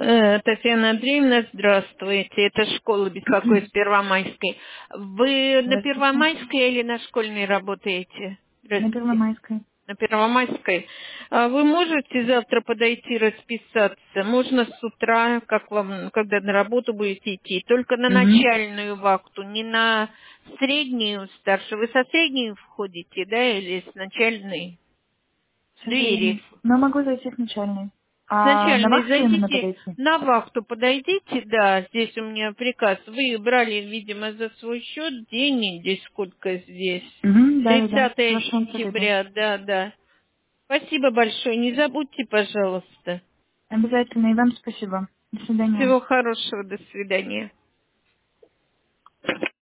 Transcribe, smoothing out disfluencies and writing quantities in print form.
Татьяна Андреевна, здравствуйте. Это школа беспокоит Первомайской. Вы на Здравствуйте. Первомайской или на школьной работаете? На Здравствуйте. Первомайской. На Первомайской. А вы можете завтра подойти расписаться? Можно с утра, как вам, когда на работу будете идти, только на Угу. начальную вахту, не на среднюю, старшую. Вы со средней входите, да, или с начальной? Со Двери. средней. Но могу зайти с начальной. С А на начальной вахту именно зайдите, подойти? на вахту подойдите, да, здесь у меня приказ. Вы брали, видимо, за свой счет денег, здесь сколько здесь? Угу, да. 30 Хорошо, подойду. сентября, да, да. Спасибо большое, не забудьте, пожалуйста. Обязательно. И вам спасибо. До свидания. Всего хорошего, до свидания.